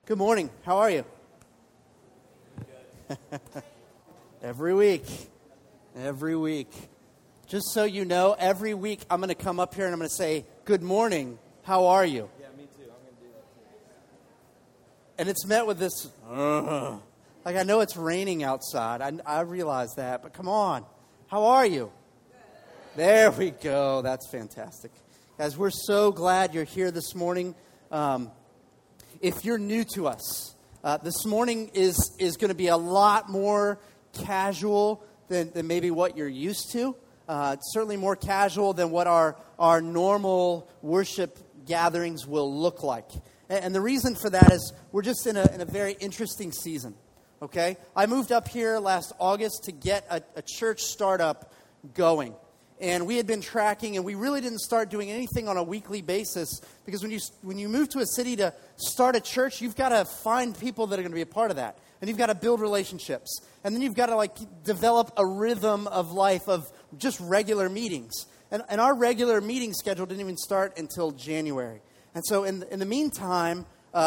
Good morning. How are you? Every week. Just so you know, every week I'm going to come up here and I'm going to say, good morning. How are you? Yeah, me too. I'm going to do that too. And it's met with this, like I know it's raining outside. I realize that, but come on. How are you? There we go. That's fantastic. Guys, we're so glad you're here this morning. If you're new to us, this morning is going to be a lot more casual than maybe what you're used to. It's certainly more casual than what our normal worship gatherings will look like. And the reason for that is we're just in a very interesting season, okay? I moved up here last August to get a church startup going. And we had been tracking, and we really didn't start doing anything on a weekly basis because when you move to a city to start a church, you've got to find people that are going to be a part of that. And you've got to build relationships. And then you've got to develop a rhythm of life of just regular meetings. And our regular meeting schedule didn't even start until January. And so in the meantime,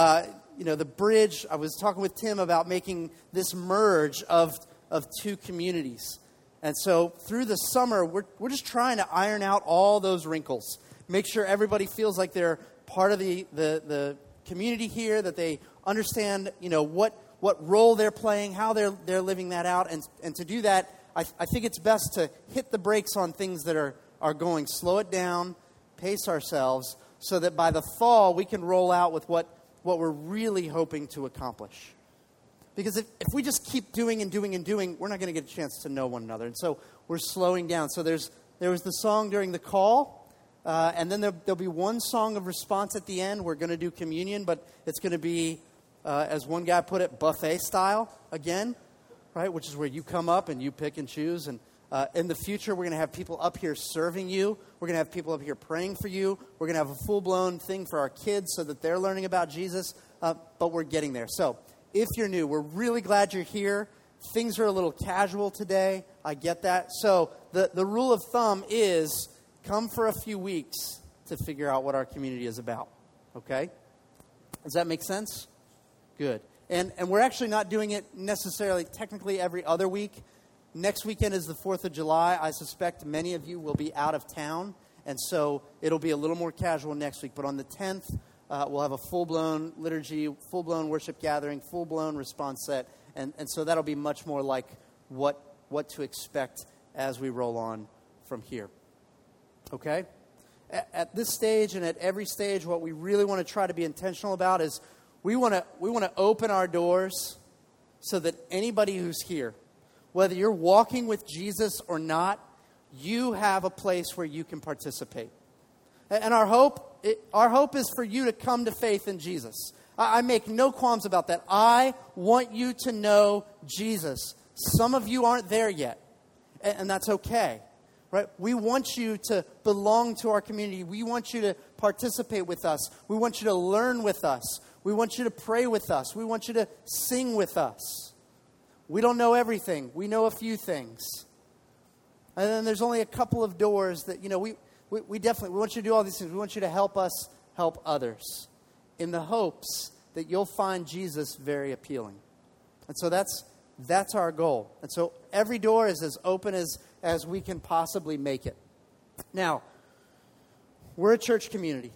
the bridge, I was talking with Tim about making this merge of two communities. And so through the summer, we're just trying to iron out all those wrinkles. Make sure everybody feels like they're part of the community here, that they understand, what role they're playing, how they're living that out. And to do that, I think it's best to hit the brakes on things that are going, slow it down, pace ourselves, so that by the fall we can roll out with what we're really hoping to accomplish. Because if we just keep doing and doing and doing, we're not going to get a chance to know one another. And so we're slowing down. So there was the song during the call, and then there'll be one song of response at the end. We're going to do communion, but it's going to be, as one guy put it, buffet style again, right? Which is where you come up and you pick and choose. And in the future, we're going to have people up here serving you. We're going to have people up here praying for you. We're going to have a full-blown thing for our kids so that they're learning about Jesus. But we're getting there. So if you're new, we're really glad you're here. Things are a little casual today. I get that. So the rule of thumb is come for a few weeks to figure out what our community is about. Okay? Does that make sense? Good. And we're actually not doing it necessarily technically every other week. Next weekend is the 4th of July. I suspect many of you will be out of town. And so it'll be a little more casual next week. But on the 10th, we'll have a full-blown liturgy, full-blown worship gathering, full-blown response set. And so that'll be much more like what to expect as we roll on from here. Okay? At this stage and at every stage, what we really want to try to be intentional about is we want to open our doors so that anybody who's here, whether you're walking with Jesus or not, you have a place where you can participate. And our hope is for you to come to faith in Jesus. I make no qualms about that. I want you to know Jesus. Some of you aren't there yet, and that's okay. Right? We want you to belong to our community. We want you to participate with us. We want you to learn with us. We want you to pray with us. We want you to sing with us. We don't know everything. We know a few things. And then there's only a couple of doors that, we definitely want you to do all these things. We want you to help us help others in the hopes that you'll find Jesus very appealing. And so that's our goal. And so every door is as open as we can possibly make it. Now, we're a church community.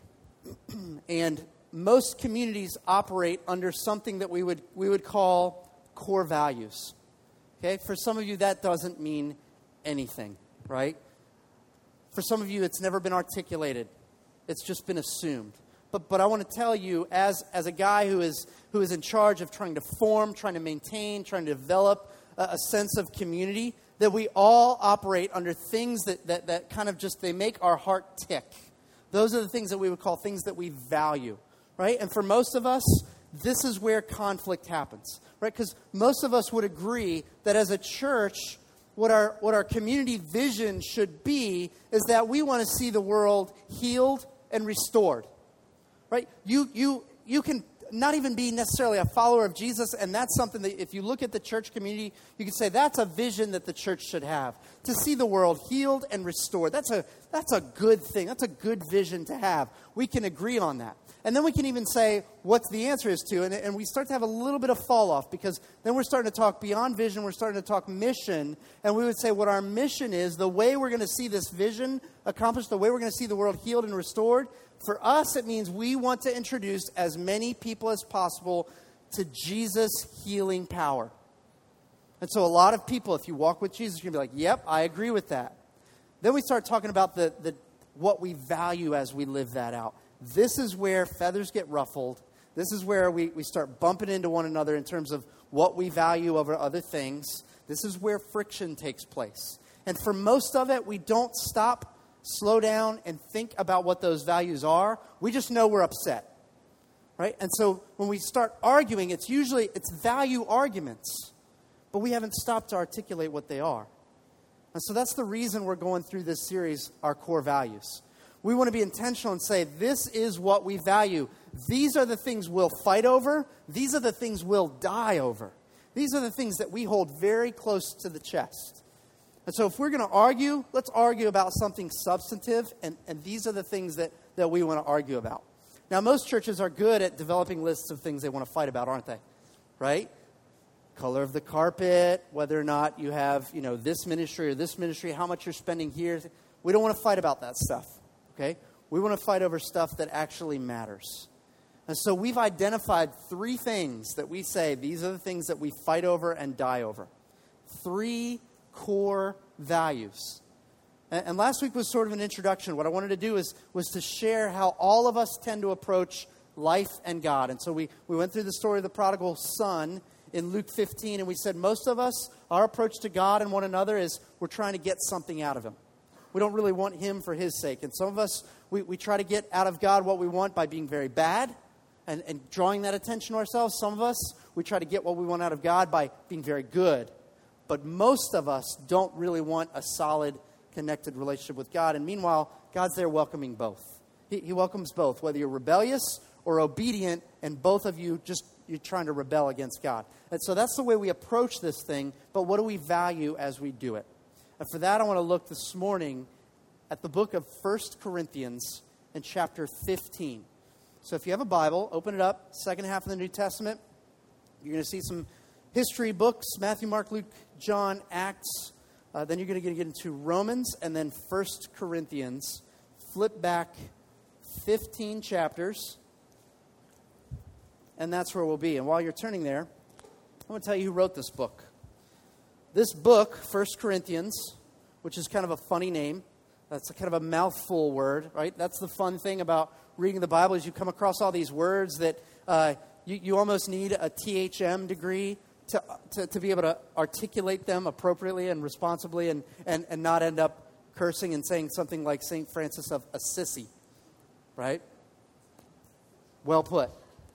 And most communities operate under something that we would call core values. Okay? For some of you, that doesn't mean anything, right? For some of you, it's never been articulated. It's just been assumed. But I want to tell you, as a guy who is in charge of trying to form, trying to maintain, trying to develop a sense of community, that we all operate under things that kind of just, they make our heart tick. Those are the things that we would call things that we value, right? And for most of us, this is where conflict happens, right? Because most of us would agree that as a church, what our community vision should be is that we want to see the world healed and restored, right? You can not even be necessarily a follower of Jesus, and that's something that if you look at the church community, you can say that's a vision that the church should have, to see the world healed and restored. That's a good thing. That's a good vision to have. We can agree on that. And then we can even say what the answer is to, and we start to have a little bit of fall off, because then we're starting to talk beyond vision, we're starting to talk mission, and we would say what our mission is, the way we're going to see this vision accomplished, the way we're going to see the world healed and restored. For us, it means we want to introduce as many people as possible to Jesus' healing power. And so a lot of people, if you walk with Jesus, you're going to be like, yep, I agree with that. Then we start talking about the what we value as we live that out. This is where feathers get ruffled. This is where we start bumping into one another in terms of what we value over other things. This is where friction takes place. And for most of it, we don't stop, slow down, and think about what those values are. We just know we're upset, right? And so when we start arguing, it's value arguments, but we haven't stopped to articulate what they are. And so that's the reason we're going through this series, Our Core Values. We want to be intentional and say, this is what we value. These are the things we'll fight over. These are the things we'll die over. These are the things that we hold very close to the chest. And so if we're going to argue, let's argue about something substantive, and these are the things that we want to argue about. Now, most churches are good at developing lists of things they want to fight about, aren't they? Right? Color of the carpet, whether or not you have, this ministry or this ministry, how much you're spending here. We don't want to fight about that stuff. Okay? We want to fight over stuff that actually matters. And so we've identified 3 things that we say, these are the things that we fight over and die over. 3 core values. And last week was sort of an introduction. What I wanted to do was to share how all of us tend to approach life and God. And so we went through the story of the prodigal son in Luke 15, and we said most of us, our approach to God and one another is we're trying to get something out of him. We don't really want him for his sake. And some of us, we try to get out of God what we want by being very bad and drawing that attention to ourselves. Some of us, we try to get what we want out of God by being very good. But most of us don't really want a solid, connected relationship with God. And meanwhile, God's there welcoming both. He welcomes both, whether you're rebellious or obedient, and both of you you're trying to rebel against God. And so that's the way we approach this thing, but what do we value as we do it? And for that, I want to look this morning at the book of 1 Corinthians in chapter 15. So if you have a Bible, open it up, second half of the New Testament. You're going to see some history books, Matthew, Mark, Luke, John, Acts. Then you're going to get into Romans and then 1 Corinthians. Flip back 15 chapters, and that's where we'll be. And while you're turning there, I want to tell you who wrote this book. This book, 1 Corinthians, which is kind of a funny name. That's kind of a mouthful word, right? That's the fun thing about reading the Bible is you come across all these words that you almost need a THM degree to be able to articulate them appropriately and responsibly and not end up cursing and saying something like St. Francis of Assisi, right? Well put.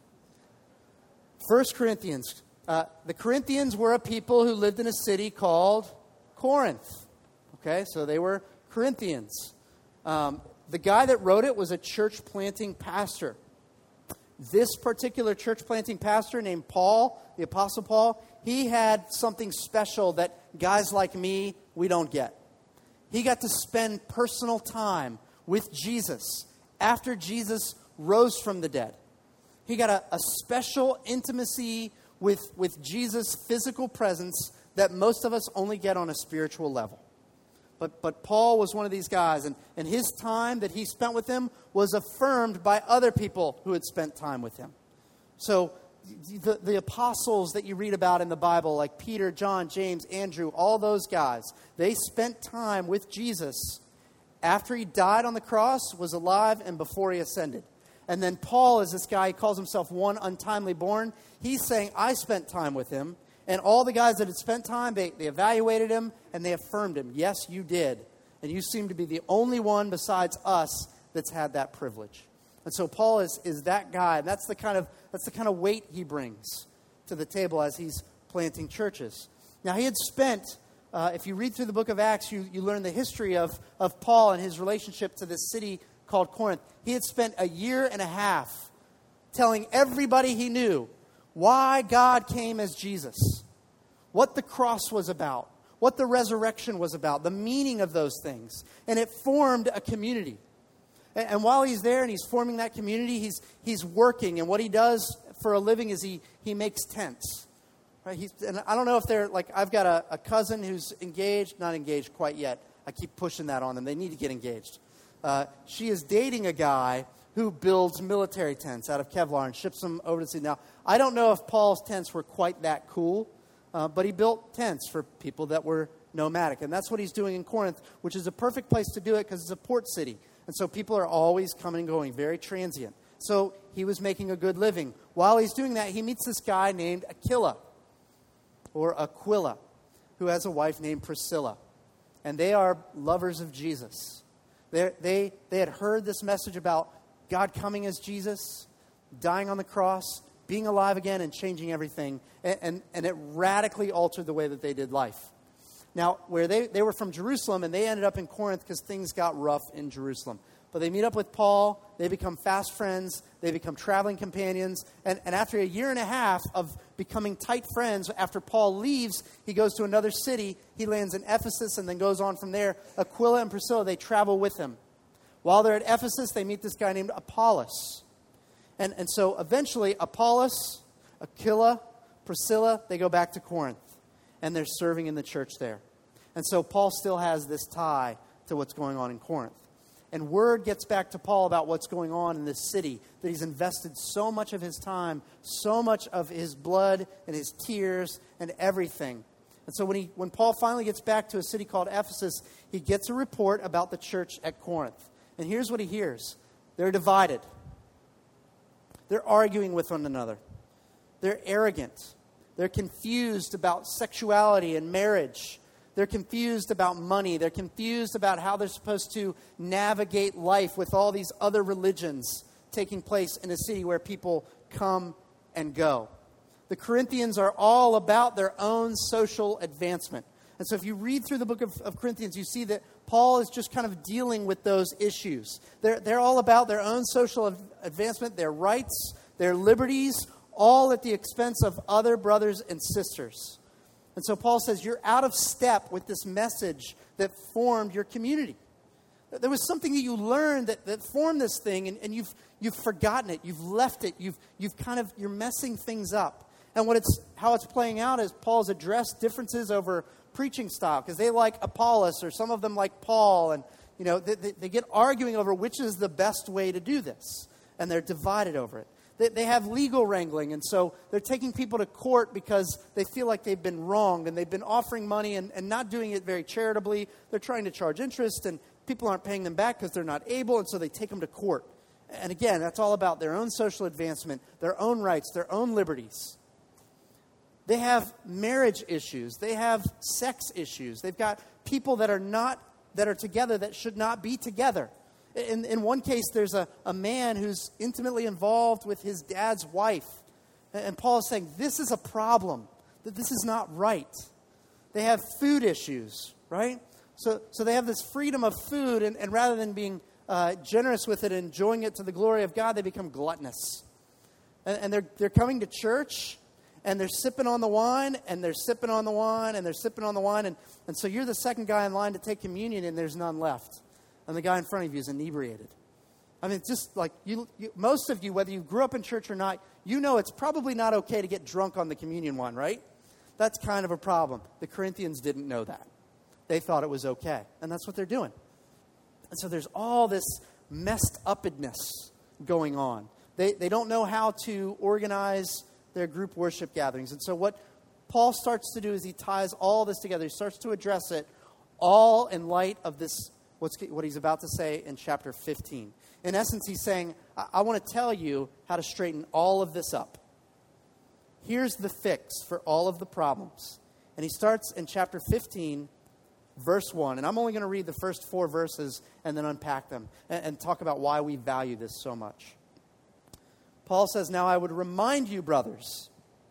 1 Corinthians. The Corinthians were a people who lived in a city called Corinth. Okay, so they were Corinthians. The guy that wrote it was a church planting pastor. This particular church planting pastor named Paul, the Apostle Paul, he had something special that guys like me, we don't get. He got to spend personal time with Jesus after Jesus rose from the dead. He got a special intimacy with Jesus' physical presence that most of us only get on a spiritual level. But Paul was one of these guys, and his time that he spent with him was affirmed by other people who had spent time with him. So the apostles that you read about in the Bible, like Peter, John, James, Andrew, all those guys, they spent time with Jesus after he died on the cross, was alive, and before he ascended. And then Paul is this guy, he calls himself one untimely born. He's saying, I spent time with him. And all the guys that had spent time, they evaluated him and they affirmed him. Yes, you did. And you seem to be the only one besides us that's had that privilege. And so Paul is that guy. And that's the kind of weight he brings to the table as he's planting churches. Now he had spent, if you read through the book of Acts, you learn the history of Paul and his relationship to this city called Corinth. He had spent a year and a half telling everybody he knew why God came as Jesus, what the cross was about, what the resurrection was about, the meaning of those things. And it formed a community. And while he's there and he's forming that community, he's working. And what he does for a living is he makes tents. Right? And I don't know if they're, like, I've got a cousin who's engaged, not engaged quite yet. I keep pushing that on them. They need to get engaged. She is dating a guy who builds military tents out of Kevlar and ships them over to sea. Now, I don't know if Paul's tents were quite that cool, but he built tents for people that were nomadic. And that's what he's doing in Corinth, which is a perfect place to do it because it's a port city. And so people are always coming and going, very transient. So he was making a good living. While he's doing that, he meets this guy named Aquila, who has a wife named Priscilla. And they are lovers of Jesus. They had heard this message about God coming as Jesus, dying on the cross, being alive again, and changing everything. And it radically altered the way that they did life. Now, where they were from Jerusalem, and they ended up in Corinth because things got rough in Jerusalem. But they meet up with Paul. They become fast friends. They become traveling companions. And after a year and a half of becoming tight friends, after Paul leaves, he goes to another city. He lands in Ephesus and then goes on from there. Aquila and Priscilla, they travel with him. While they're at Ephesus, they meet this guy named Apollos. And so eventually, Apollos, Aquila, Priscilla, they go back to Corinth. And they're serving in the church there. And so Paul still has this tie to what's going on in Corinth. And word gets back to Paul about what's going on in this city, that he's invested so much of his time, so much of his blood and his tears and everything. And so when Paul finally gets back to a city called Ephesus, he gets a report about the church at Corinth. And here's what he hears. They're divided. They're arguing with one another. They're arrogant. They're confused about sexuality and marriage. They're confused about money. They're confused about how they're supposed to navigate life with all these other religions taking place in a city where people come and go. The Corinthians are all about their own social advancement. And so if you read through the book of Corinthians, you see that Paul is just kind of dealing with those issues. They're all about their own social advancement, their rights, their liberties, all at the expense of other brothers and sisters. And so Paul says, you're out of step with this message that formed your community. There was something that you learned that formed this thing, and you've forgotten it. You've left it. You're messing things up. And how it's playing out is Paul's addressed differences over preaching style, because they like Apollos, or some of them like Paul, and they get arguing over which is the best way to do this, and they're divided over it. They have legal wrangling, and so they're taking people to court because they feel like they've been wronged, and they've been offering money and not doing it very charitably. They're trying to charge interest, and people aren't paying them back because they're not able, and so they take them to court. And again, that's all about their own social advancement, their own rights, their own liberties. They have marriage issues. They have sex issues. They've got people that are together that should not be together. In one case, there's a man who's intimately involved with his dad's wife. And Paul is saying, this is a problem, that this is not right. They have food issues, right? So they have this freedom of food, and rather than being generous with it and enjoying it to the glory of God, they become gluttonous. And they're coming to church, and they're sipping on the wine, and they're sipping on the wine, and they're sipping on the wine. And so you're the second guy in line to take communion, and there's none left. And the guy in front of you is inebriated. I mean, it's just like most of you, whether you grew up in church or not, you know it's probably not okay to get drunk on the communion wine, right? That's kind of a problem. The Corinthians didn't know that. They thought it was okay. And that's what they're doing. And so there's all this messed upness going on. They don't know how to organize their group worship gatherings. And so what Paul starts to do is he ties all this together. He starts to address it all in light of this, what he's about to say in chapter 15. In essence, he's saying, I want to tell you how to straighten all of this up. Here's the fix for all of the problems. And he starts in chapter 15, verse 1. And I'm only going to read the first 4 verses and then unpack them and talk about why we value this so much. Paul says, now I would remind you, brothers,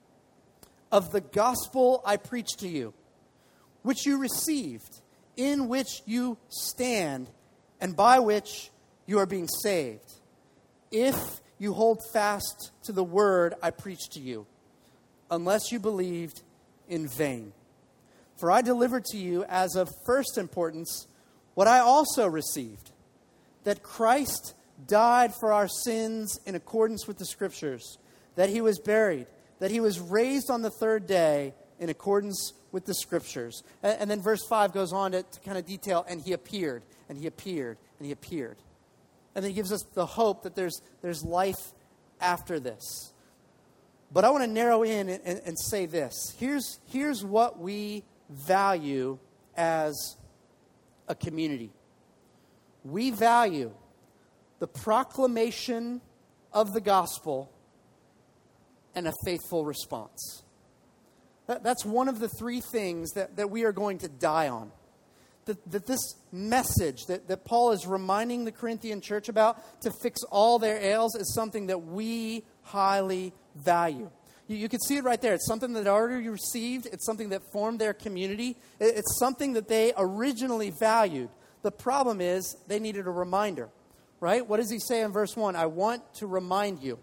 of the gospel I preached to you, which you received, in which you stand, and by which you are being saved, if you hold fast to the word I preached to you, unless you believed in vain. For I delivered to you as of first importance what I also received, that Christ died for our sins in accordance with the Scriptures, that he was buried, that he was raised on the third day in accordance with the Scriptures. And then verse 5 goes on to kind of detail, and he appeared, and he appeared, and he appeared. And then he gives us the hope that there's life after this. But I want to narrow in and say this. Here's what we value as a community. We value the proclamation of the gospel and a faithful response. That's one of the three things that we are going to die on. That this message that Paul is reminding the Corinthian church about to fix all their ails is something that we highly value. You can see it right there. It's something that they already received. It's something that formed their community. It's something that they originally valued. The problem is they needed a reminder, right? What does he say in verse 1? I want to remind you.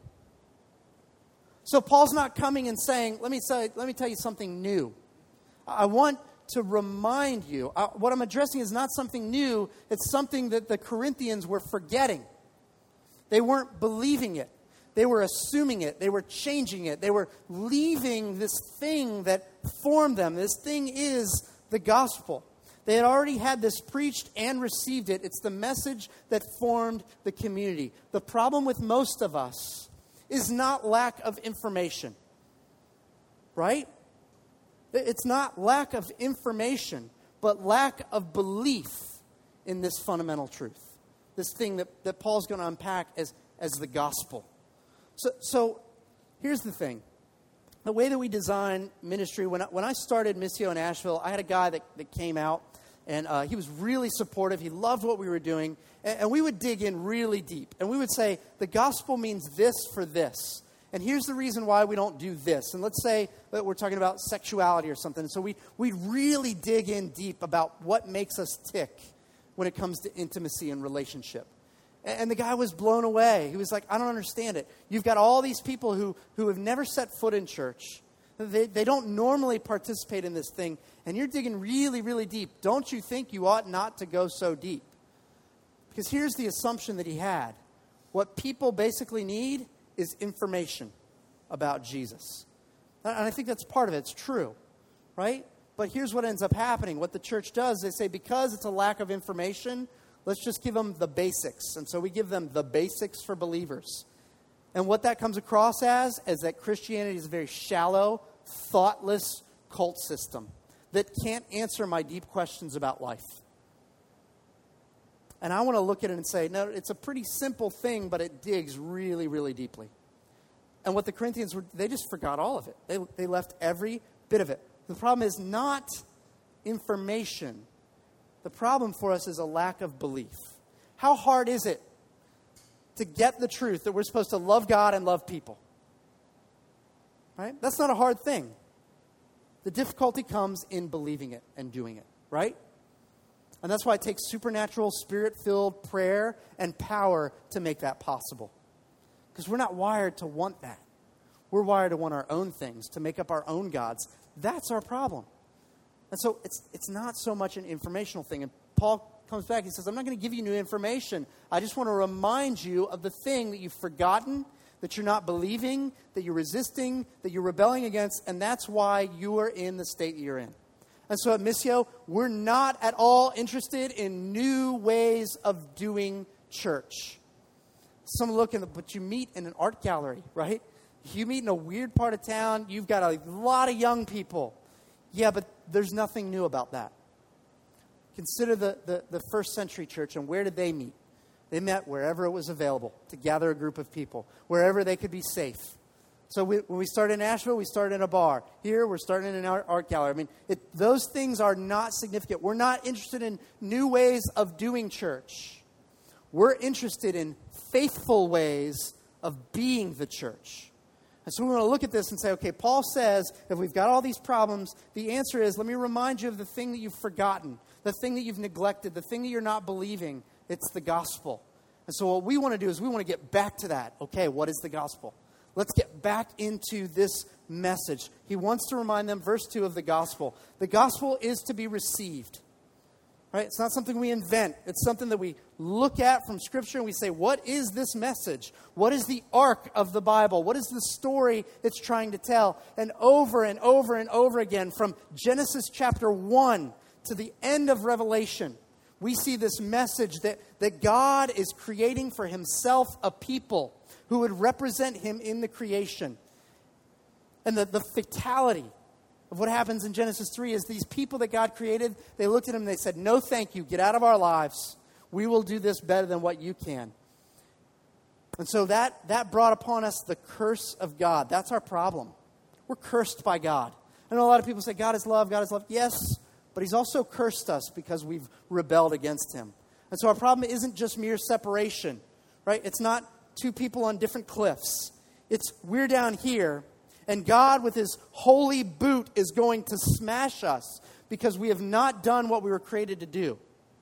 So Paul's not coming and saying, let me tell you something new. I want to remind you. What I'm addressing is not something new. It's something that the Corinthians were forgetting. They weren't believing it. They were assuming it. They were changing it. They were leaving this thing that formed them. This thing is the gospel. They had already had this preached and received it. It's the message that formed the community. The problem with most of us is not lack of information, right? It's not lack of information, but lack of belief in this fundamental truth. This thing that Paul's going to unpack as the gospel. So here's the thing. The way that we design ministry, when I started Missio in Asheville, I had a guy that came out, and he was really supportive. He loved what we were doing, and we would dig in really deep. And we would say, the gospel means this for this. And here's the reason why we don't do this. And let's say that we're talking about sexuality or something. So we'd really dig in deep about what makes us tick when it comes to intimacy and relationship. And the guy was blown away. He was like, I don't understand it. You've got all these people who have never set foot in church. They don't normally participate in this thing. And you're digging really, really deep. Don't you think you ought not to go so deep? Because here's the assumption that he had. What people basically need is information about Jesus. And I think that's part of it. It's true, right? But here's what ends up happening. What the church does, they say, because it's a lack of information, let's just give them the basics. And so we give them the basics for believers. And what that comes across as is that Christianity is a very shallow, thoughtless cult system that can't answer my deep questions about life. And I want to look at it and say, no, it's a pretty simple thing, but it digs really, really deeply. And what the Corinthians were, they just forgot all of it. They left every bit of it. The problem is not information. The problem for us is a lack of belief. How hard is it to get the truth that we're supposed to love God and love people? Right? That's not a hard thing. The difficulty comes in believing it and doing it, right? And that's why it takes supernatural, spirit-filled prayer and power to make that possible. Because we're not wired to want that. We're wired to want our own things, to make up our own gods. That's our problem. And so it's not so much an informational thing. And Paul comes back, he says, I'm not going to give you new information. I just want to remind you of the thing that you've forgotten, that you're not believing, that you're resisting, that you're rebelling against, and that's why you are in the state that you're in. And so at Missio, we're not at all interested in new ways of doing church. Some look but you meet in an art gallery, right? You meet in a weird part of town, you've got a lot of young people. Yeah, but there's nothing new about that. Consider the first century church, and where did they meet? They met wherever it was available to gather a group of people, wherever they could be safe. So when we started in Asheville, we started in a bar. Here, we're starting in an art gallery. I mean, those things are not significant. We're not interested in new ways of doing church. We're interested in faithful ways of being the church. And so we want to look at this and say, okay, Paul says, if we've got all these problems, the answer is, let me remind you of the thing that you've forgotten, the thing that you've neglected, the thing that you're not believing. It's the gospel. And so what we want to do is we want to get back to that. Okay, what is the gospel? Let's get back into this message. He wants to remind them, verse 2 of the gospel. The gospel is to be received. Right? It's not something we invent. It's something that we look at from Scripture and we say, what is this message? What is the arc of the Bible? What is the story it's trying to tell? And over and over and over again, from Genesis chapter 1 to the end of Revelation, we see this message that God is creating for himself a people who would represent him in the creation. And the fatality of what happens in Genesis 3 is these people that God created, they looked at him and they said, no, thank you. Get out of our lives. We will do this better than what you can. And so that brought upon us the curse of God. That's our problem. We're cursed by God. I know a lot of people say, God is love, God is love. Yes, but he's also cursed us because we've rebelled against him. And so our problem isn't just mere separation, right? It's not two people on different cliffs. It's we're down here, and God with his holy boot is going to smash us because we have not done what we were created to do.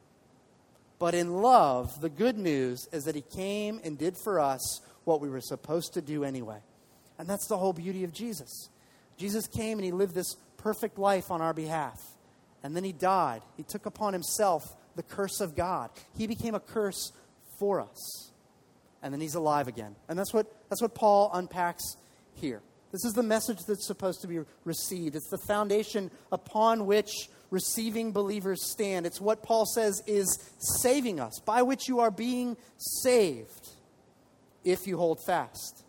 But in love, the good news is that he came and did for us what we were supposed to do anyway. And that's the whole beauty of Jesus. Jesus came and he lived this perfect life on our behalf. And then he died. He took upon himself the curse of God. He became a curse for us. And then he's alive again. And that's what Paul unpacks here. This is the message that's supposed to be received. It's the foundation upon which receiving believers stand. It's what Paul says is saving us, by which you are being saved if you hold fast,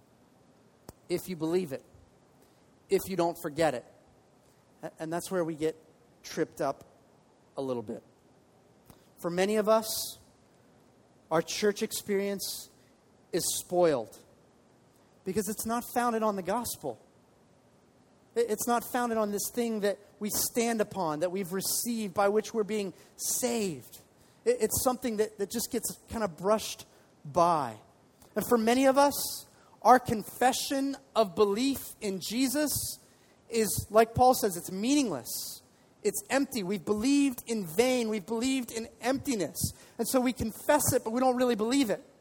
if you believe it, if you don't forget it. And that's where we get tripped up a little bit. For many of us, our church experience is spoiled because it's not founded on the gospel. It's not founded on this thing that we stand upon, that we've received, by which we're being saved. It's something that just gets kind of brushed by. And for many of us, our confession of belief in Jesus is, like Paul says, it's meaningless. It's empty. We've believed in vain. We've believed in emptiness. And so we confess it, but we don't really believe it.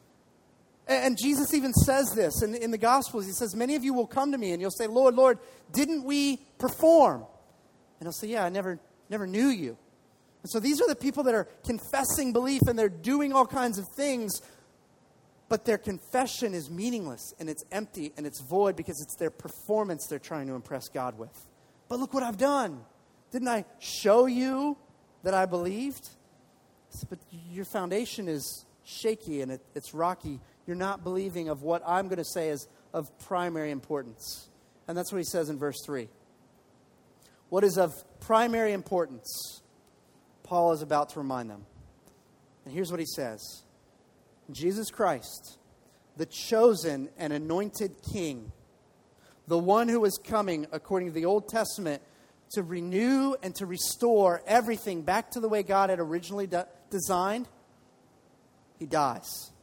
And Jesus even says this in the Gospels. He says, many of you will come to me and you'll say, Lord, Lord, didn't we perform? And he'll say, yeah, I never knew you. And so these are the people that are confessing belief and they're doing all kinds of things, but their confession is meaningless and it's empty and it's void because it's their performance they're trying to impress God with. But look what I've done. Didn't I show you that I believed? But your foundation is shaky and it's rocky. You're not believing of what I'm going to say is of primary importance. And that's what he says in verse 3. What is of primary importance? Paul is about to remind them. And here's what he says. Jesus Christ, the chosen and anointed King, the one who is coming, according to the Old Testament, to renew and to restore everything back to the way God had originally designed, he dies.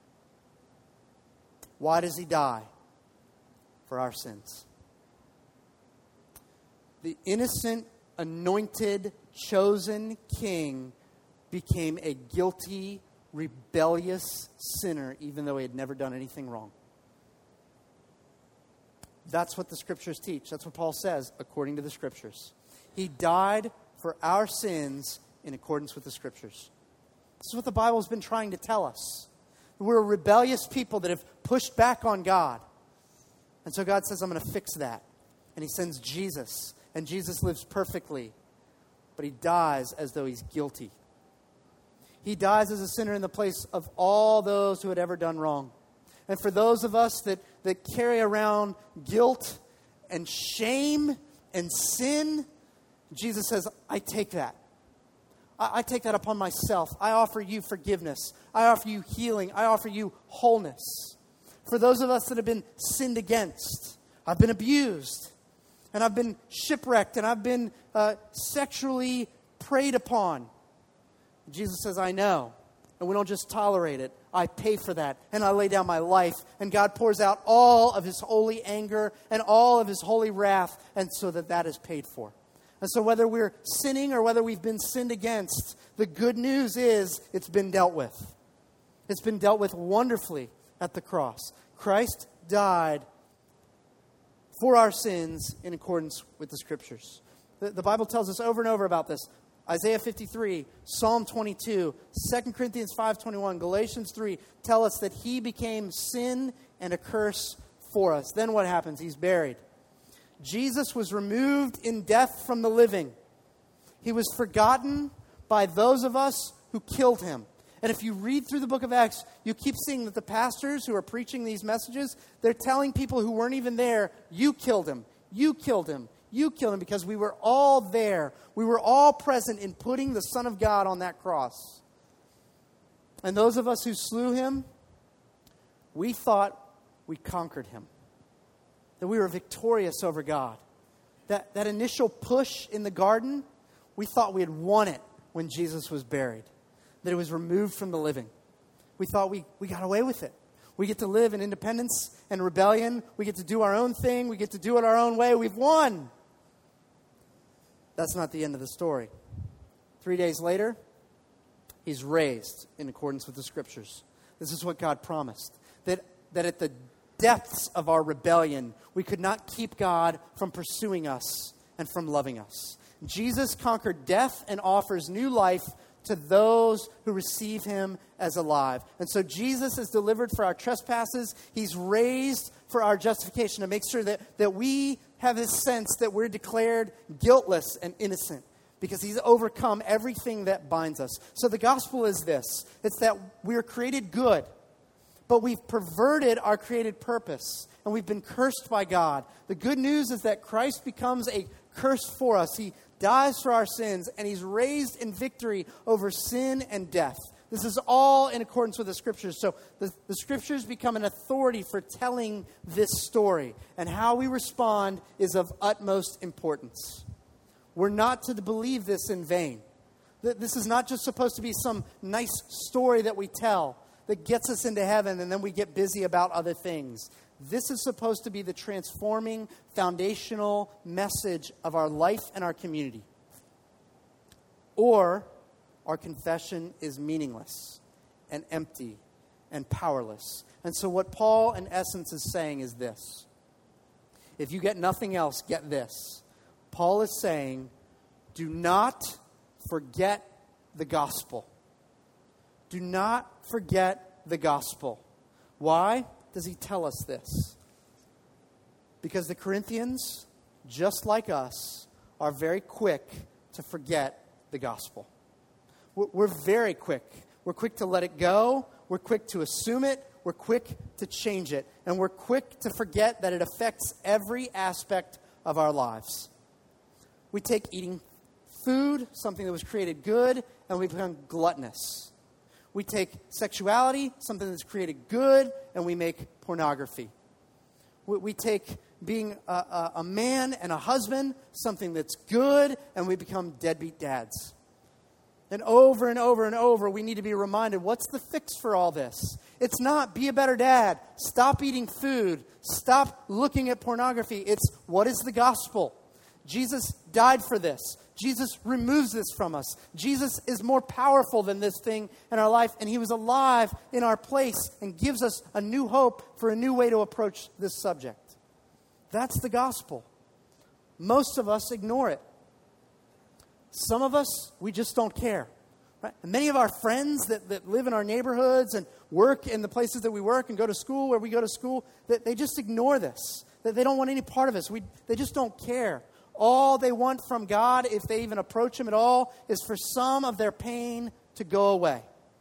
Why does he die? For our sins. The innocent, anointed, chosen King became a guilty, rebellious sinner, even though he had never done anything wrong. That's what the Scriptures teach. That's what Paul says, according to the Scriptures. He died for our sins in accordance with the Scriptures. This is what the Bible has been trying to tell us. We're a rebellious people that have pushed back on God. And so God says, I'm going to fix that. And he sends Jesus. And Jesus lives perfectly. But he dies as though he's guilty. He dies as a sinner in the place of all those who had ever done wrong. And for those of us that carry around guilt and shame and sin, Jesus says, I take that. I take that upon myself. I offer you forgiveness. I offer you healing. I offer you wholeness. For those of us that have been sinned against, I've been abused, and I've been shipwrecked, and I've been sexually preyed upon. Jesus says, I know. And we don't just tolerate it. I pay for that. And I lay down my life. And God pours out all of his holy anger and all of his holy wrath. And so that is paid for. And so whether we're sinning or whether we've been sinned against, the good news is it's been dealt with. It's been dealt with wonderfully at the cross. Christ died for our sins in accordance with the Scriptures. The Bible tells us over and over about this. Isaiah 53, Psalm 22, 2 Corinthians 5:21, Galatians 3 tell us that he became sin and a curse for us. Then what happens? He's buried. Jesus was removed in death from the living. He was forgotten by those of us who killed him. And if you read through the book of Acts, you keep seeing that the pastors who are preaching these messages, they're telling people who weren't even there, you killed him, you killed him, you killed him, because we were all there. We were all present in putting the Son of God on that cross. And those of us who slew him, we thought we conquered him, that we were victorious over God. That initial push in the garden, we thought we had won it when Jesus was buried, that it was removed from the living. We thought we got away with it. We get to live in independence and rebellion. We get to do our own thing. We get to do it our own way. We've won. That's not the end of the story. 3 days later, he's raised in accordance with the Scriptures. This is what God promised, that at the depths of our rebellion, we could not keep God from pursuing us and from loving us. Jesus conquered death and offers new life to those who receive him as alive. And so Jesus is delivered for our trespasses. He's raised for our justification, to make sure that we have this sense that we're declared guiltless and innocent, because he's overcome everything that binds us. So the gospel is this. It's that we're created good, but we've perverted our created purpose, and we've been cursed by God. The good news is that Christ becomes a curse for us. He dies for our sins, and he's raised in victory over sin and death. This is all in accordance with the Scriptures. So the Scriptures become an authority for telling this story, and how we respond is of utmost importance. We're not to believe this in vain. This is not just supposed to be some nice story that we tell that gets us into heaven and then we get busy about other things. This is supposed to be the transforming, foundational message of our life and our community. Or our confession is meaningless and empty and powerless. And so what Paul, in essence, is saying is this. If you get nothing else, get this. Paul is saying, do not forget the gospel. Do not forget the gospel. Why does he tell us this? Because the Corinthians, just like us, are very quick to forget the gospel. We're very quick. We're quick to let it go. We're quick to assume it. We're quick to change it. And we're quick to forget that it affects every aspect of our lives. We take eating food, something that was created good, and we become gluttonous. We take sexuality, something that's created good, and we make pornography. We take being a man and a husband, something that's good, and we become deadbeat dads. And over and over and over, we need to be reminded, what's the fix for all this? It's not be a better dad. Stop eating food. Stop looking at pornography. It's what is the gospel? Jesus died for this. Jesus removes this from us. Jesus is more powerful than this thing in our life, and he was alive in our place and gives us a new hope for a new way to approach this subject. That's the gospel. Most of us ignore it. Some of us, we just don't care. Right? And many of our friends that live in our neighborhoods and work in the places that we work and go to school where we go to school, they just ignore this. That they don't want any part of us. They just don't care. All they want from God, if they even approach him at all, is for some of their pain to go away.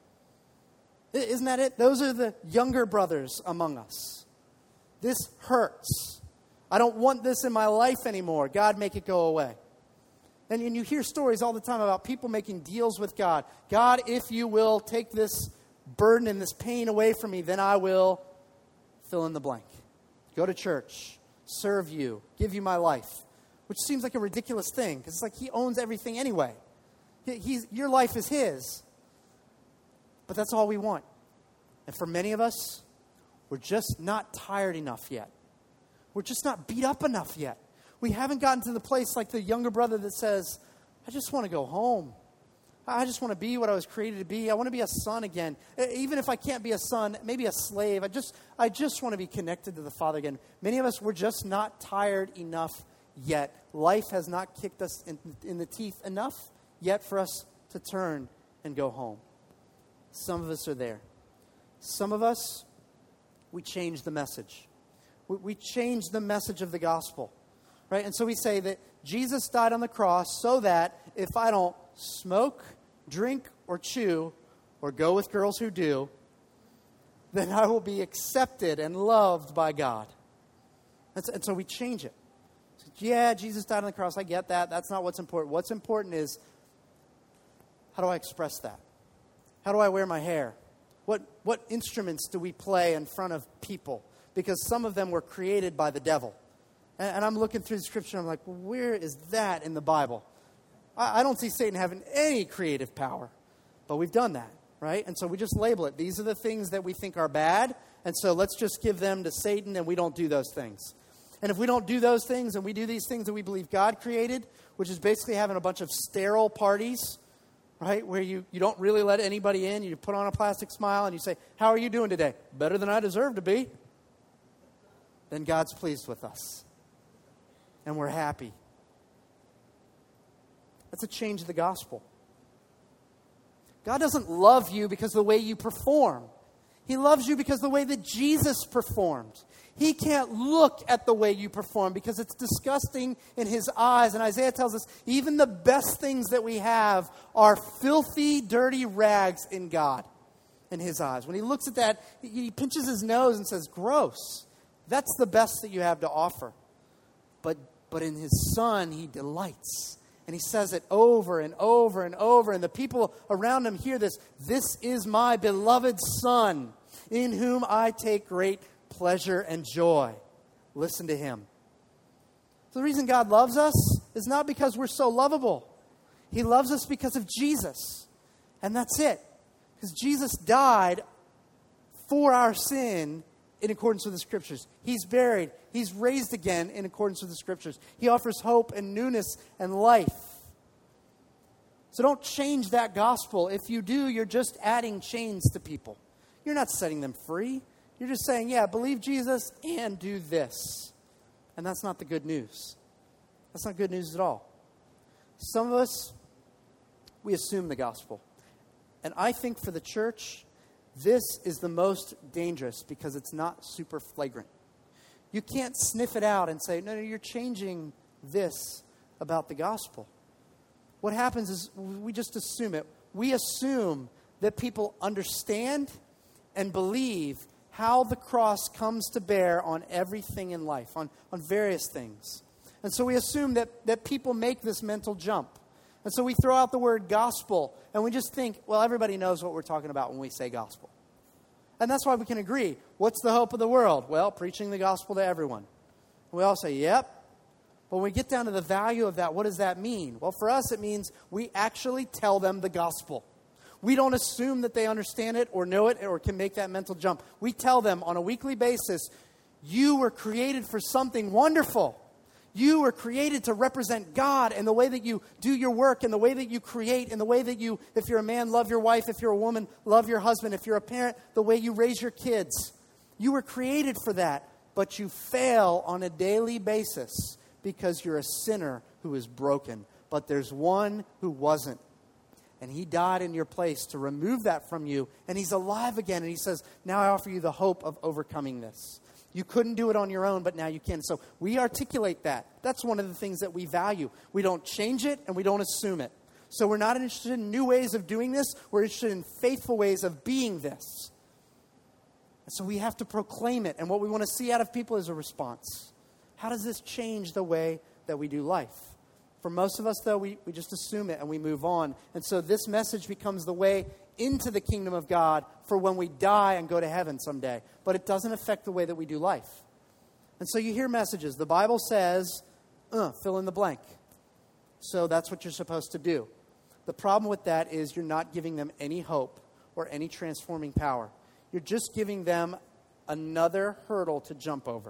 Isn't that it? Those are the younger brothers among us. This hurts. I don't want this in my life anymore. God, make it go away. And you hear stories all the time about people making deals with God. God, if you will take this burden and this pain away from me, then I will fill in the blank. Go to church, serve you, give you my life. Which seems like a ridiculous thing, because it's like he owns everything anyway. Your life is his. But that's all we want. And for many of us, we're just not tired enough yet. We're just not beat up enough yet. We haven't gotten to the place like the younger brother that says, I just want to go home. I just want to be what I was created to be. I want to be a son again. Even if I can't be a son, maybe a slave. I just want to be connected to the Father again. Many of us, we're just not tired enough yet. Life has not kicked us in the teeth enough yet for us to turn and go home. Some of us are there. Some of us, we change the message. We change the message of the gospel, right? And so we say that Jesus died on the cross so that if I don't smoke, drink, or chew, or go with girls who do, then I will be accepted and loved by God. And so we change it. So, yeah, Jesus died on the cross. I get that. That's not what's important. What's important is, how do I express that? How do I wear my hair? What instruments do we play in front of people? Because some of them were created by the devil. And I'm looking through the scripture, and I'm like, well, where is that in the Bible? I don't see Satan having any creative power. But we've done that, right? And so we just label it. These are the things that we think are bad, and so let's just give them to Satan, and we don't do those things. And if we don't do those things, and we do these things that we believe God created, which is basically having a bunch of sterile parties, right, where you don't really let anybody in, you put on a plastic smile, and you say, how are you doing today? Better than I deserve to be. Then God's pleased with us. And we're happy. That's a change of the gospel. God doesn't love you because of the way you perform. He loves you because of the way that Jesus performed. He can't look at the way you perform because it's disgusting in his eyes. And Isaiah tells us even the best things that we have are filthy, dirty rags in God, in his eyes. When he looks at that, he pinches his nose and says, gross. That's the best that you have to offer. But in his Son, he delights. And he says it over and over and over. And the people around him hear this. This is my beloved Son, in whom I take great pleasure and joy. Listen to him. So the reason God loves us is not because we're so lovable. He loves us because of Jesus. And that's it. Because Jesus died for our sin in accordance with the Scriptures. He's buried. He's raised again in accordance with the Scriptures. He offers hope and newness and life. So don't change that gospel. If you do, you're just adding chains to people. You're not setting them free. You're just saying, yeah, believe Jesus and do this. And that's not the good news. That's not good news at all. Some of us, we assume the gospel. And I think for the church, this is the most dangerous because it's not super flagrant. You can't sniff it out and say, no, you're changing this about the gospel. What happens is we just assume it. We assume that people understand and believe how the cross comes to bear on everything in life, on various things. And so we assume that people make this mental jump. And so we throw out the word gospel, and we just think, well, everybody knows what we're talking about when we say gospel. And that's why we can agree. What's the hope of the world? Well, preaching the gospel to everyone. We all say, yep. But when we get down to the value of that, what does that mean? Well, for us, it means we actually tell them the gospel. We don't assume that they understand it or know it or can make that mental jump. We tell them on a weekly basis, you were created for something wonderful. You were created to represent God in the way that you do your work, in the way that you create, in the way that you, if you're a man, love your wife. If you're a woman, love your husband. If you're a parent, the way you raise your kids. You were created for that, but you fail on a daily basis because you're a sinner who is broken. But there's one who wasn't. And he died in your place to remove that from you. And he's alive again. And he says, now I offer you the hope of overcoming this. You couldn't do it on your own, but now you can. So we articulate that. That's one of the things that we value. We don't change it and we don't assume it. So we're not interested in new ways of doing this. We're interested in faithful ways of being this. And so we have to proclaim it. And what we want to see out of people is a response. How does this change the way that we do life? For most of us, though, we just assume it and we move on. And so this message becomes the way into the kingdom of God for when we die and go to heaven someday. But it doesn't affect the way that we do life. And so you hear messages. The Bible says, fill in the blank. So that's what you're supposed to do. The problem with that is you're not giving them any hope or any transforming power. You're just giving them another hurdle to jump over.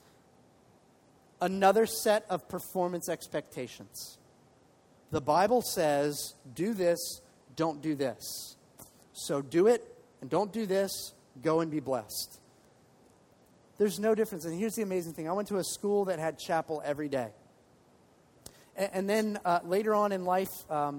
Another set of performance expectations. The Bible says, do this, don't do this. So do it, and don't do this, go and be blessed. There's no difference. And here's the amazing thing. I went to a school that had chapel every day. And then later on in life,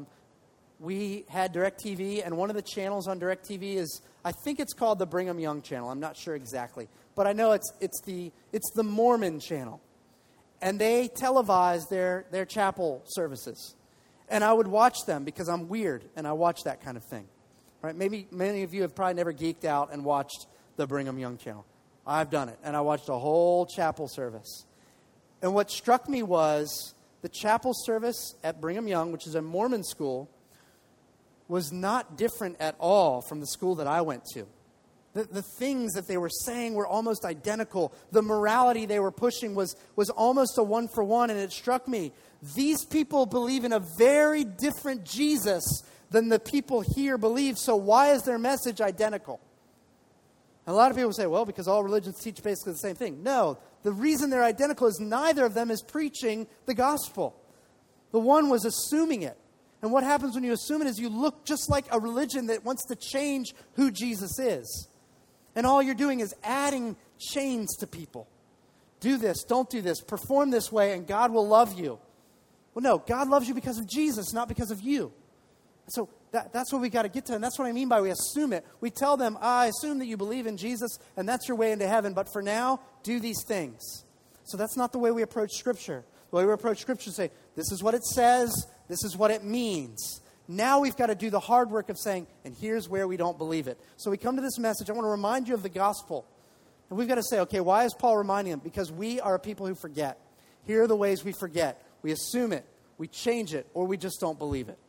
we had DirecTV, and one of the channels on DirecTV is, I think it's called the Brigham Young channel. I'm not sure exactly. But I know it's the Mormon channel. And they televise their chapel services. And I would watch them because I'm weird, and I watch that kind of thing. Right? Maybe many of you have probably never geeked out and watched the Brigham Young channel. I've done it, and I watched a whole chapel service. And what struck me was the chapel service at Brigham Young, which is a Mormon school, was not different at all from the school that I went to. The things that they were saying were almost identical. The morality they were pushing was almost a one-for-one, and it struck me. These people believe in a very different Jesus than the people here believe, so why is their message identical? And a lot of people say, well, because all religions teach basically the same thing. No, the reason they're identical is neither of them is preaching the gospel. The one was assuming it. And what happens when you assume it is you look just like a religion that wants to change who Jesus is. And all you're doing is adding chains to people. Do this, don't do this, perform this way, and God will love you. Well, no, God loves you because of Jesus, not because of you. So that's what we got to get to, and that's what I mean by we assume it. We tell them, I assume that you believe in Jesus, and that's your way into heaven, but for now, do these things. So that's not the way we approach Scripture. The way we approach Scripture is say, this is what it says, this is what it means. Now we've got to do the hard work of saying, and here's where we don't believe it. So we come to this message. I want to remind you of the gospel. And we've got to say, okay, why is Paul reminding them? Because we are a people who forget. Here are the ways we forget. We assume it, we change it, or we just don't believe it.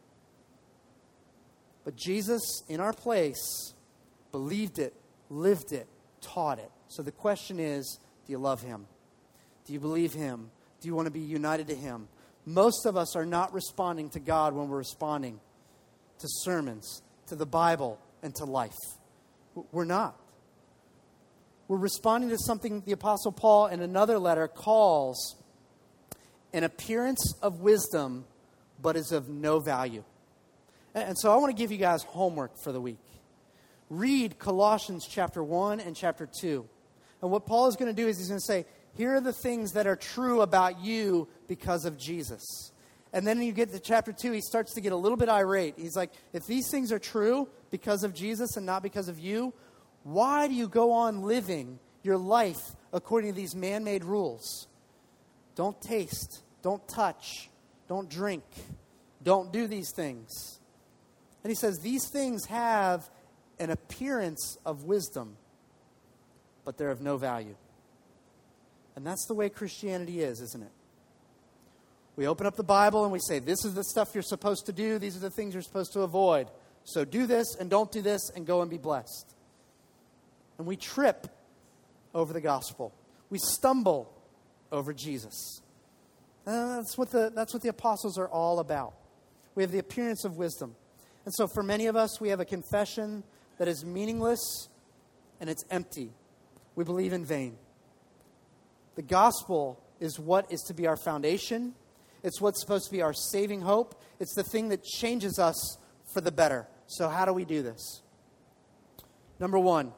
But Jesus, in our place, believed it, lived it, taught it. So the question is, do you love him? Do you believe him? Do you want to be united to him? Most of us are not responding to God when we're responding to sermons, to the Bible, and to life. We're not. We're responding to something the Apostle Paul in another letter calls an appearance of wisdom, but is of no value. And so I want to give you guys homework for the week. Read Colossians chapter 1 and chapter 2. And what Paul is going to do is he's going to say, here are the things that are true about you because of Jesus. And then you get to chapter 2, he starts to get a little bit irate. He's like, if these things are true because of Jesus and not because of you, why do you go on living your life according to these man-made rules? Don't taste, don't touch, don't drink, don't do these things. And he says, these things have an appearance of wisdom, but they're of no value. And that's the way Christianity is, isn't it? We open up the Bible and we say, this is the stuff you're supposed to do. These are the things you're supposed to avoid. So do this and don't do this and go and be blessed. And we trip over the gospel. We stumble over Jesus. And that's what the apostles are all about. We have the appearance of wisdom. And so for many of us, we have a confession that is meaningless and it's empty. We believe in vain. The gospel is what is to be our foundation. It's what's supposed to be our saving hope. It's the thing that changes us for the better. So how do we do this? Number one,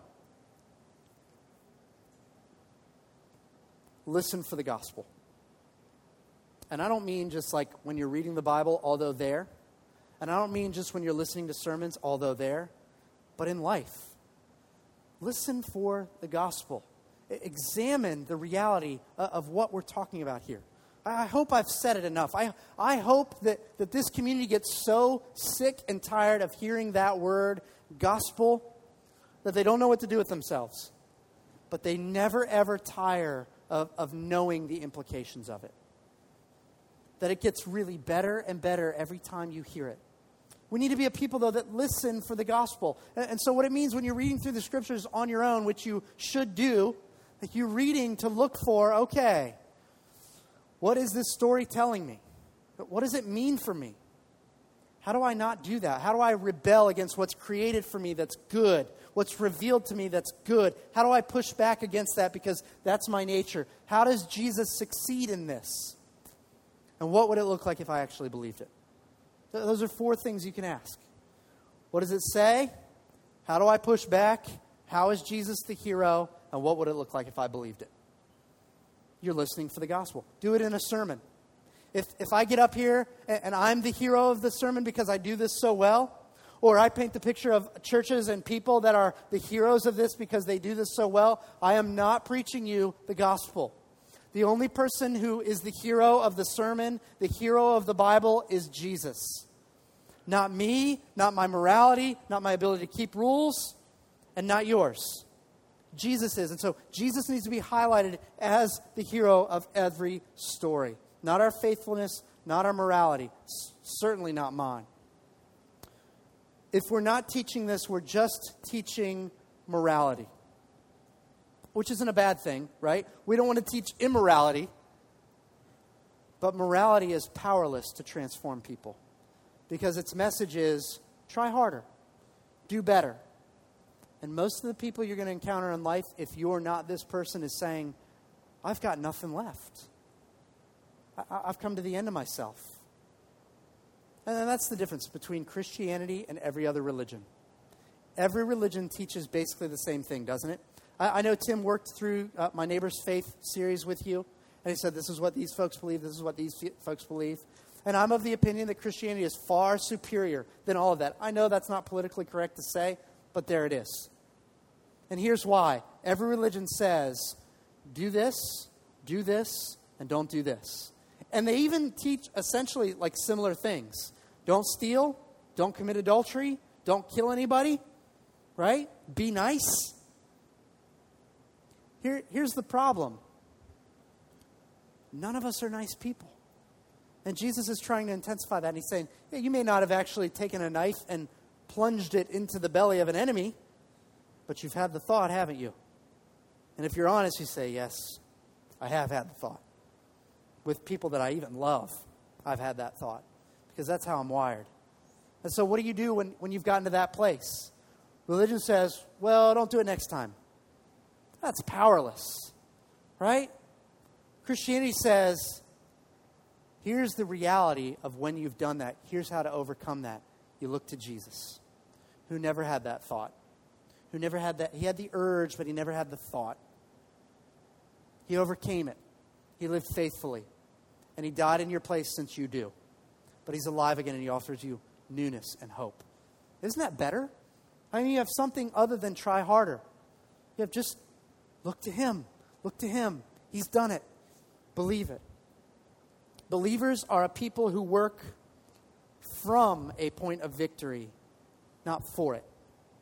listen for the gospel. And I don't mean just like when you're reading the Bible, although there. And I don't mean just when you're listening to sermons, although there. But in life. Listen for the gospel. Examine the reality of what we're talking about here. I hope I've said it enough. I hope that this community gets so sick and tired of hearing that word, gospel, that they don't know what to do with themselves. But they never, ever tire of knowing the implications of it. That it gets really better and better every time you hear it. We need to be a people, though, that listen for the gospel. And so what it means when you're reading through the scriptures on your own, which you should do, like you're reading to look for, okay, what is this story telling me? What does it mean for me? How do I not do that? How do I rebel against what's created for me that's good? What's revealed to me that's good? How do I push back against that because that's my nature? How does Jesus succeed in this? And what would it look like if I actually believed it? Those are 4 things you can ask. What does it say? How do I push back? How is Jesus the hero? And what would it look like if I believed it? You're listening for the gospel. Do it in a sermon. If I get up here and I'm the hero of the sermon because I do this so well, or I paint the picture of churches and people that are the heroes of this because they do this so well, I am not preaching you the gospel. The only person who is the hero of the sermon, the hero of the Bible, is Jesus. Not me, not my morality, not my ability to keep rules, and not yours. Jesus is. And so Jesus needs to be highlighted as the hero of every story. Not our faithfulness, not our morality. Certainly not mine. If we're not teaching this, we're just teaching morality. Which isn't a bad thing, right? We don't want to teach immorality. But morality is powerless to transform people. Because its message is, try harder. Do better. And most of the people you're going to encounter in life, if you're not this person, is saying, I've got nothing left. I've come to the end of myself. And that's the difference between Christianity and every other religion. Every religion teaches basically the same thing, doesn't it? I know Tim worked through My Neighbor's Faith series with you, and he said, this is what these folks believe, this is what these folks believe. And I'm of the opinion that Christianity is far superior than all of that. I know that's not politically correct to say, but there it is. And here's why. Every religion says, do this, and don't do this. And they even teach essentially like similar things. Don't steal, don't commit adultery, don't kill anybody, right? Be nice. Here's the problem. None of us are nice people. And Jesus is trying to intensify that. And he's saying, yeah, you may not have actually taken a knife and plunged it into the belly of an enemy, but you've had the thought, haven't you? And if you're honest, you say, yes, I have had the thought. With people that I even love, I've had that thought. Because that's how I'm wired. And so what do you do when you've gotten to that place? Religion says, well, don't do it next time. That's powerless, right? Christianity says, here's the reality of when you've done that. Here's how to overcome that. You look to Jesus, who never had that thought. Who never had that. He had the urge, but he never had the thought. He overcame it. He lived faithfully. And he died in your place since you do. But he's alive again and he offers you newness and hope. Isn't that better? I mean, you have something other than try harder. You have just look to him. Look to him. He's done it. Believe it. Believers are a people who work from a point of victory, not for it.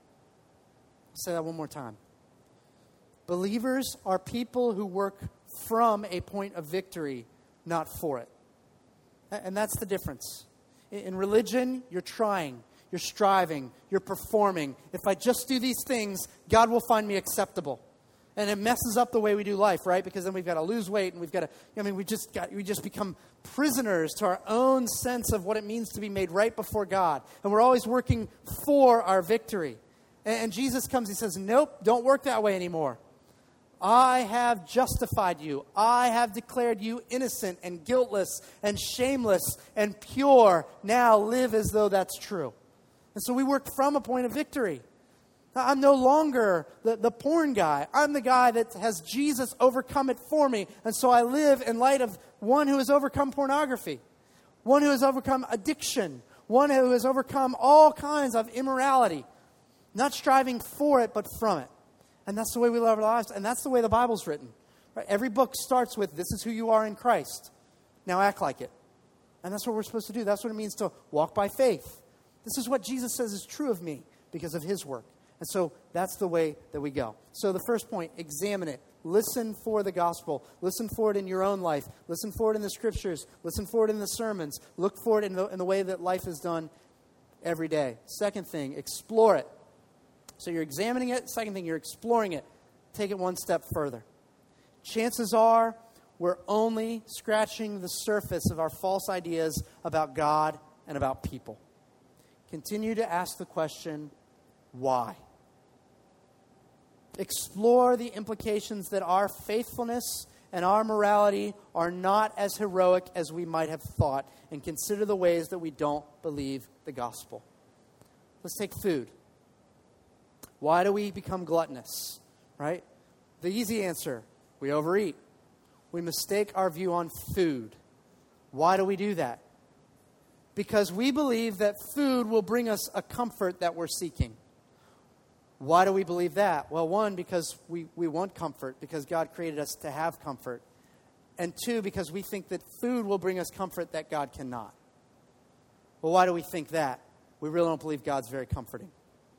I'll say that one more time. Believers are people who work from a point of victory, not for it. And that's the difference. In religion, you're trying, you're striving, you're performing. If I just do these things, God will find me acceptable. And it messes up the way we do life, right? Because then we've got to lose weight and we've got to, we just become prisoners to our own sense of what it means to be made right before God. And we're always working for our victory. And Jesus comes, he says, nope, don't work that way anymore. I have justified you. I have declared you innocent and guiltless and shameless and pure. Now live as though that's true. And so we work from a point of victory. I'm no longer the porn guy. I'm the guy that has Jesus overcome it for me. And so I live in light of one who has overcome pornography, one who has overcome addiction, one who has overcome all kinds of immorality. Not striving for it, but from it. And that's the way we live our lives. And that's the way the Bible's written. Right? Every book starts with, this is who you are in Christ. Now act like it. And that's what we're supposed to do. That's what it means to walk by faith. This is what Jesus says is true of me because of his work. And so that's the way that we go. So the first point, examine it. Listen for the gospel. Listen for it in your own life. Listen for it in the scriptures. Listen for it in the sermons. Look for it in the way that life is done every day. Second thing, explore it. So you're examining it. Second thing, you're exploring it. Take it one step further. Chances are we're only scratching the surface of our false ideas about God and about people. Continue to ask the question, why? Explore the implications that our faithfulness and our morality are not as heroic as we might have thought, and consider the ways that we don't believe the gospel. Let's take food. Why do we become gluttonous, right? The easy answer, we overeat. We mistake our view on food. Why do we do that? Because we believe that food will bring us a comfort that we're seeking. Why do we believe that? Well, one, because we want comfort, because God created us to have comfort. And two, because we think that food will bring us comfort that God cannot. Well, why do we think that? We really don't believe God's very comforting.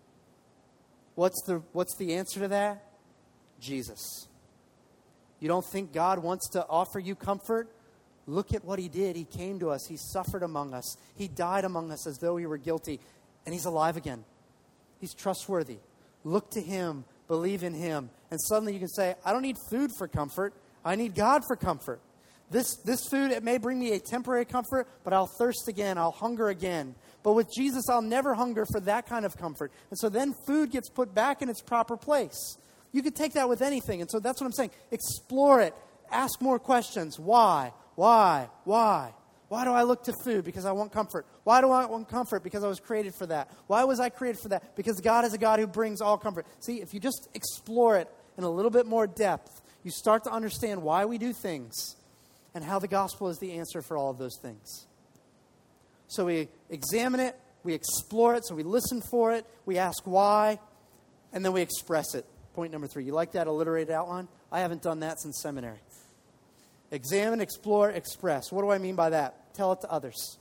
What's the answer to that? Jesus. You don't think God wants to offer you comfort? Look at what he did. He came to us. He suffered among us. He died among us as though we were guilty. And he's alive again. He's trustworthy. Look to him. Believe in him. And suddenly you can say, I don't need food for comfort. I need God for comfort. This food, it may bring me a temporary comfort, but I'll thirst again. I'll hunger again. But with Jesus, I'll never hunger for that kind of comfort. And so then food gets put back in its proper place. You could take that with anything. And so that's what I'm saying. Explore it. Ask more questions. Why? Why? Why? Why do I look to food? Because I want comfort. Why do I want comfort? Because I was created for that. Why was I created for that? Because God is a God who brings all comfort. See, if you just explore it in a little bit more depth, you start to understand why we do things and how the gospel is the answer for all of those things. So we examine it, we explore it, so we listen for it, we ask why, and then we express it. Point number 3. You like that alliterated outline? I haven't done that since seminary. Examine, explore, express. What do I mean by that? Tell it to others.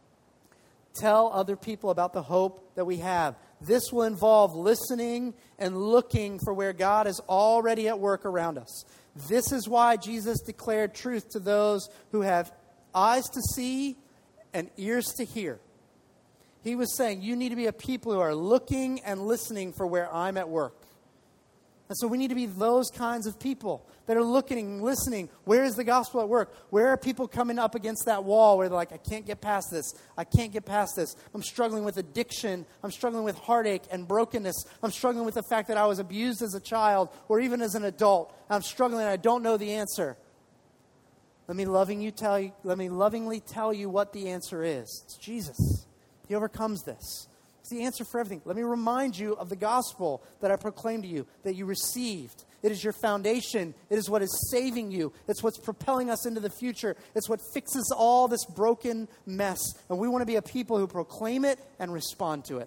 Tell other people about the hope that we have. This will involve listening and looking for where God is already at work around us. This is why Jesus declared truth to those who have eyes to see and ears to hear. He was saying, you need to be a people who are looking and listening for where I'm at work. And so we need to be those kinds of people that are looking and listening. Where is the gospel at work? Where are people coming up against that wall where they're like, I can't get past this. I can't get past this. I'm struggling with addiction. I'm struggling with heartache and brokenness. I'm struggling with the fact that I was abused as a child or even as an adult. I'm struggling and I don't know the answer. Let me lovingly tell you what the answer is. It's Jesus. He overcomes this. It's the answer for everything. Let me remind you of the gospel that I proclaimed to you, that you received. It is your foundation. It is what is saving you. It's what's propelling us into the future. It's what fixes all this broken mess. And we want to be a people who proclaim it and respond to it.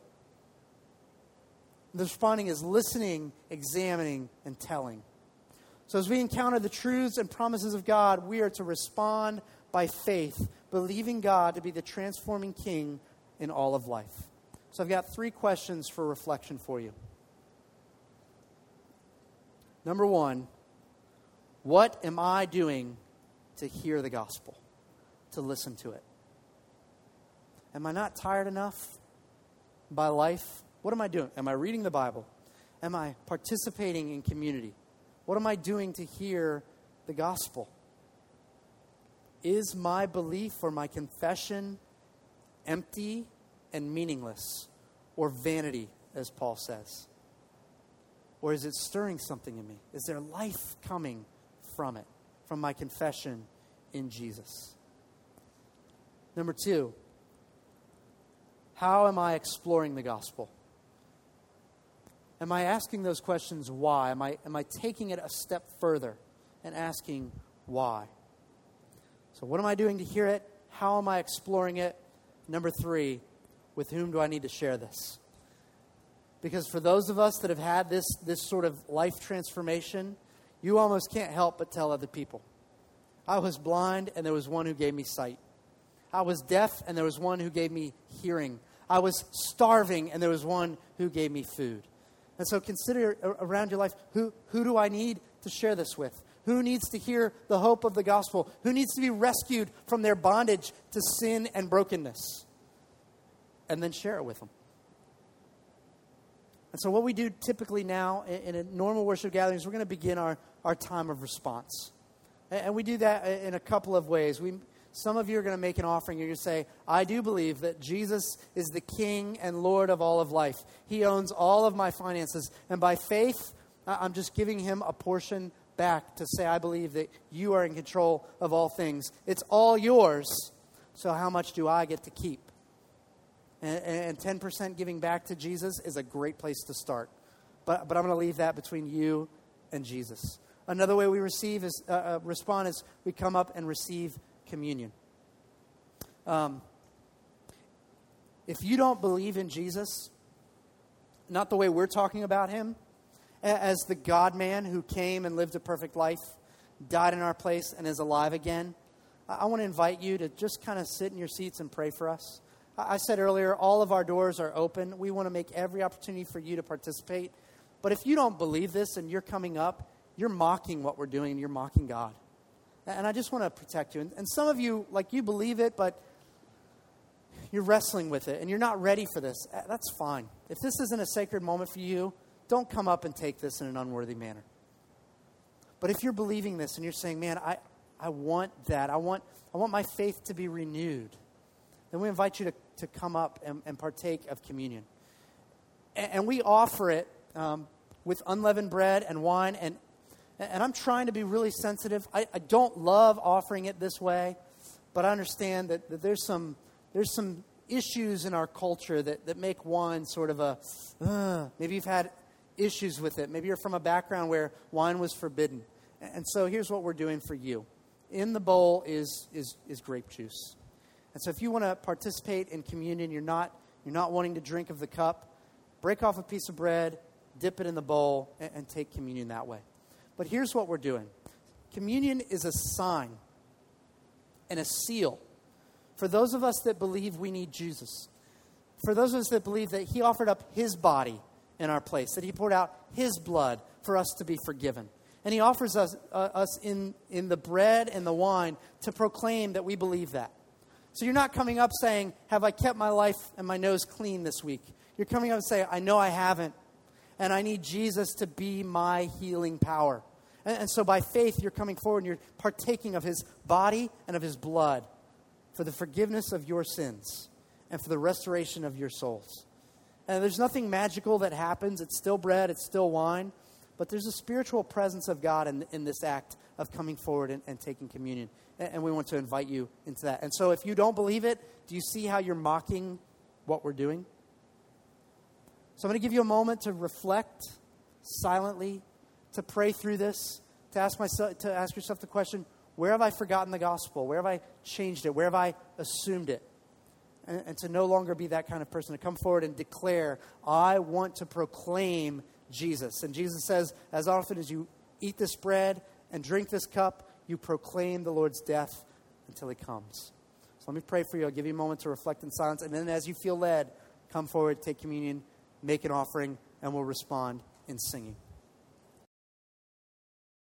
The responding is listening, examining, and telling. So as we encounter the truths and promises of God, we are to respond by faith, believing God to be the transforming King in all of life. So I've got 3 questions for reflection for you. Number 1, what am I doing to hear the gospel, to listen to it? Am I not tired enough by life? What am I doing? Am I reading the Bible? Am I participating in community? What am I doing to hear the gospel? Is my belief or my confession empty and meaningless, or vanity, as Paul says? Or is it stirring something in me? Is there life coming from it, from my confession in Jesus? Number 2, how am I exploring the gospel? Am I asking those questions why? Am I taking it a step further and asking why? So what am I doing to hear it? How am I exploring it? Number 3, with whom do I need to share this? Because for those of us that have had this sort of life transformation, you almost can't help but tell other people. I was blind and there was one who gave me sight. I was deaf and there was one who gave me hearing. I was starving and there was one who gave me food. And so consider around your life, who do I need to share this with? Who needs to hear the hope of the gospel? Who needs to be rescued from their bondage to sin and brokenness? And then share it with them. And so what we do typically now in a normal worship gathering is we're going to begin our time of response. And we do that in a couple of ways. Some of you are going to make an offering. You're going to say, I do believe that Jesus is the King and Lord of all of life. He owns all of my finances. And by faith, I'm just giving him a portion back to say, I believe that you are in control of all things. It's all yours. So how much do I get to keep? And 10% giving back to Jesus is a great place to start. But I'm going to leave that between you and Jesus. Another way we respond is we come up and receive communion. If you don't believe in Jesus, not the way we're talking about him, as the God-man who came and lived a perfect life, died in our place, and is alive again, I want to invite you to just kind of sit in your seats and pray for us. I said earlier, all of our doors are open. We want to make every opportunity for you to participate. But if you don't believe this and you're coming up, you're mocking what we're doing and you're mocking God. And I just want to protect you. And some of you, like, you believe it, but you're wrestling with it and you're not ready for this. That's fine. If this isn't a sacred moment for you, don't come up and take this in an unworthy manner. But if you're believing this and you're saying, man, I want that. I want my faith to be renewed. Then we invite you to come up and partake of communion. And we offer it with unleavened bread and wine. And I'm trying to be really sensitive. I don't love offering it this way, but I understand that there's some issues in our culture that make wine sort of a, maybe you've had issues with it. Maybe you're from a background where wine was forbidden. And so here's what we're doing for you. In the bowl is grape juice. And so if you want to participate in communion, you're not wanting to drink of the cup, break off a piece of bread, dip it in the bowl, and take communion that way. But here's what we're doing. Communion is a sign and a seal for those of us that believe we need Jesus. For those of us that believe that he offered up his body in our place, that he poured out his blood for us to be forgiven. And he offers us in the bread and the wine to proclaim that we believe that. So you're not coming up saying, have I kept my life and my nose clean this week? You're coming up and saying, I know I haven't. And I need Jesus to be my healing power. And so by faith, you're coming forward and you're partaking of his body and of his blood for the forgiveness of your sins and for the restoration of your souls. And there's nothing magical that happens. It's still bread. It's still wine. But there's a spiritual presence of God in this act of coming forward and taking communion. And we want to invite you into that. And so if you don't believe it, do you see how you're mocking what we're doing? So I'm going to give you a moment to reflect silently, to pray through this, to ask yourself the question, where have I forgotten the gospel? Where have I changed it? Where have I assumed it? And to no longer be that kind of person, to come forward and declare, I want to proclaim Jesus. And Jesus says, as often as you eat this bread and drink this cup, you proclaim the Lord's death until he comes. So let me pray for you. I'll give you a moment to reflect in silence. And then as you feel led, come forward, take communion, make an offering, and we'll respond in singing.